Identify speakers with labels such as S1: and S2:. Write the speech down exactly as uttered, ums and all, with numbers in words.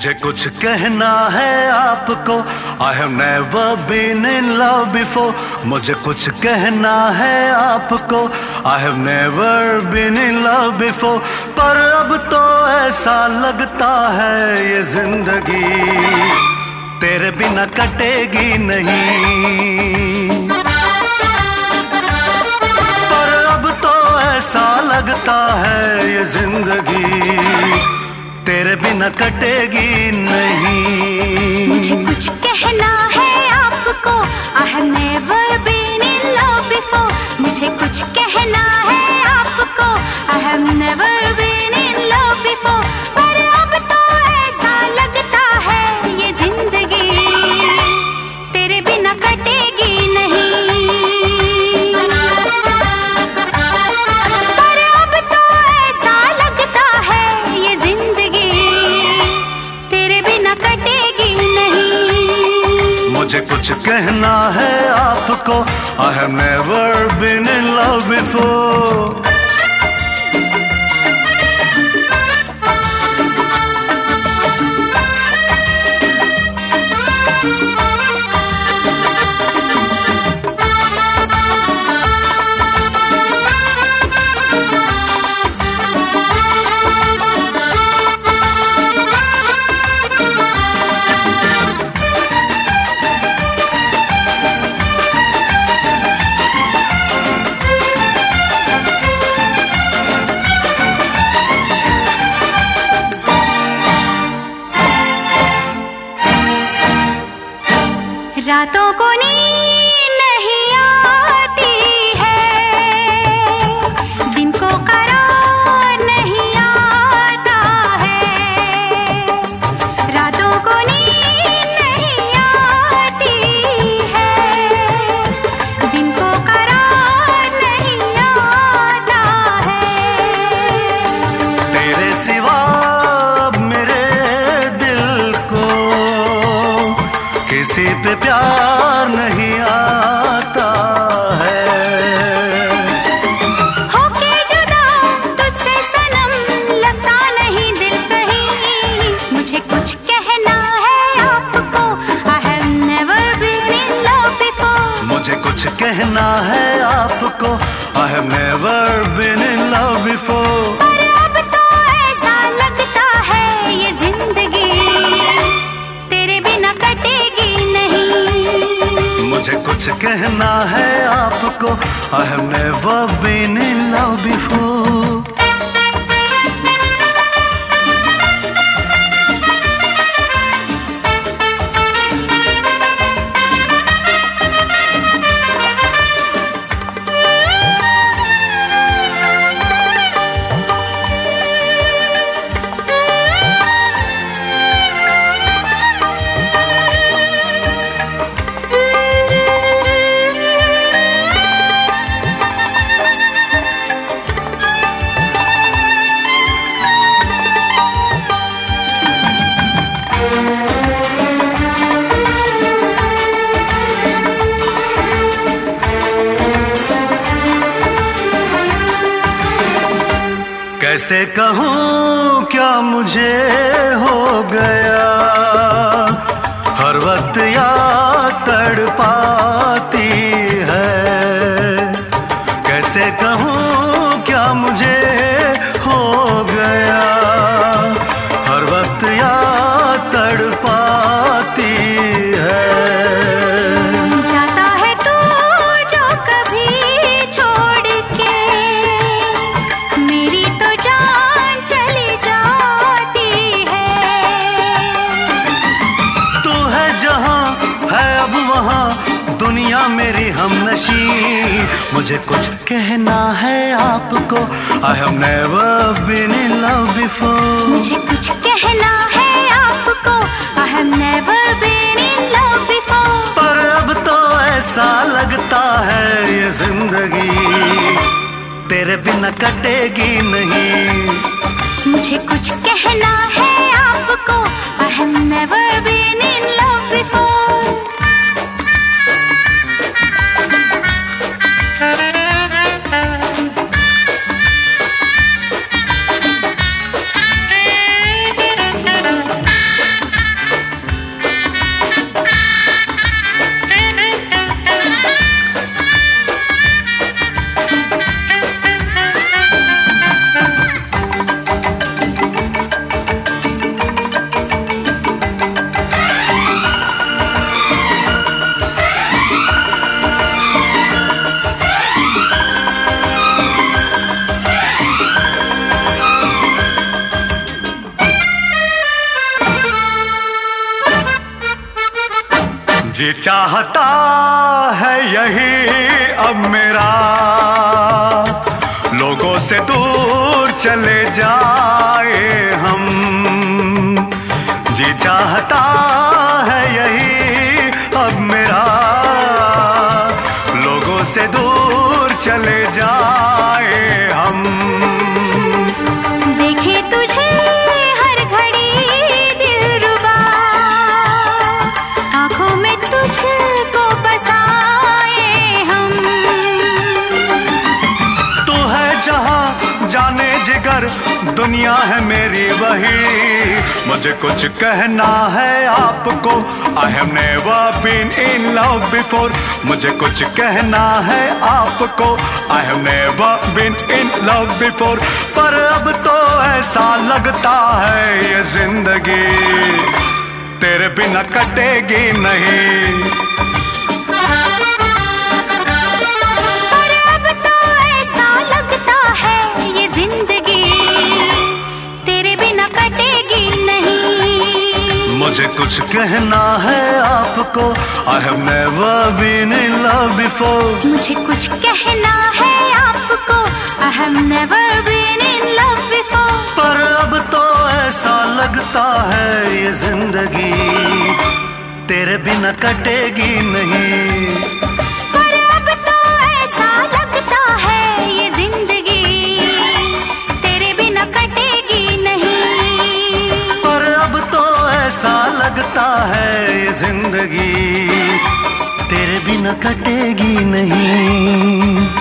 S1: मुझे कुछ कहना है आपको, I have never been in love before. मुझे कुछ कहना है आपको, I have never been in love before. पर अब तो ऐसा लगता है ये जिंदगी तेरे बिना कटेगी नहीं। पर अब तो ऐसा लगता है ये जिंदगी तेरे बिना कटेगी नहीं।
S2: मुझे कुछ कहना है आपको, I have never been in love before. मुझे कुछ कहना है आपको, I have never been in love before. पर अब तो ऐसा लगता है ये जिंदगी तेरे बिना कटेगी नहीं। पर अब तो ऐसा लगता है ये जिंदगी तेरे बिना कटेगी नहीं।
S1: मुझे कुछ कहना है आपको, I have never been in love before.
S2: रातों को नींद नहीं आती है, दिन को करार नहीं आता है। रातों को नींद नहीं आती है, दिन को करार नहीं आता है।
S1: तेरे सिवा मेरे दिल को किसी पे प्यार नहीं आता है।
S2: होके जुदा तुझसे सनम लगता नहीं दिल कहीं। मुझे कुछ कहना है आपको, I have never been in love before.
S1: मुझे कुछ कहना है आपको, I have never been in love before.
S2: पर अब तो ऐसा लगता है ये जिंदगी तेरे बिना कटेगी नहीं।
S1: मुझे कुछ कहना है आपको, I have never been in love before. कैसे कहूँ क्या मुझे हो गया, हर वक्त याद तड़पाती है। कैसे कहूँ क्या मुझे हो गया, हर वक्त याद तड़पाती है।
S2: जाता है तू जो कभी छोड़ के, मेरी तो जान चली जाती है।
S1: तू है जहाँ है अब वहाँ दुनिया मेरी हमनशी। मुझे कुछ कहना है आपको, I have never been in love before.
S2: मुझे कुछ कहना है आपको, I have never been in love before.
S1: पर अब तो ऐसा लगता है ये जिंदगी तेरे बिना कटेगी नहीं।
S2: मुझे कुछ कहना है आपको, I have never been in love before.
S1: जी चाहता है यही अब मेरा, लोगों से दूर चले जाए हम। जी चाहता है यही अब मेरा, लोगों से दूर चले जाए हम।
S2: देखे तुझे हर घड़ी दिलरुबा, आंखों में तुझको बसाए हम।
S1: तू है जहां जाने जिगर, दुनिया है मेरी वही। मुझे कुछ कहना है आपको, I have never been in love before। मुझे कुछ कहना है आपको, I have never been in love before। पर अब तो ऐसा लगता है ये जिंदगी तेरे बिना कटेगी नहीं।
S2: पर अब तो ऐसा लगता है ये जिंदगी तेरे बिना कटेगी नहीं।
S1: मुझे कुछ कहना है आपको, I have never been in love before।
S2: मुझे कुछ कहना है आपको, I have never been in love before।
S1: पर अब तो ऐसा लगता है ये जिंदगी तेरे बिना कटेगी नहीं।
S2: पर अब तो ऐसा लगता है ये जिंदगी तेरे बिना कटेगी नहीं।
S1: पर अब तो ऐसा लगता है ये जिंदगी तेरे बिना कटेगी नहीं।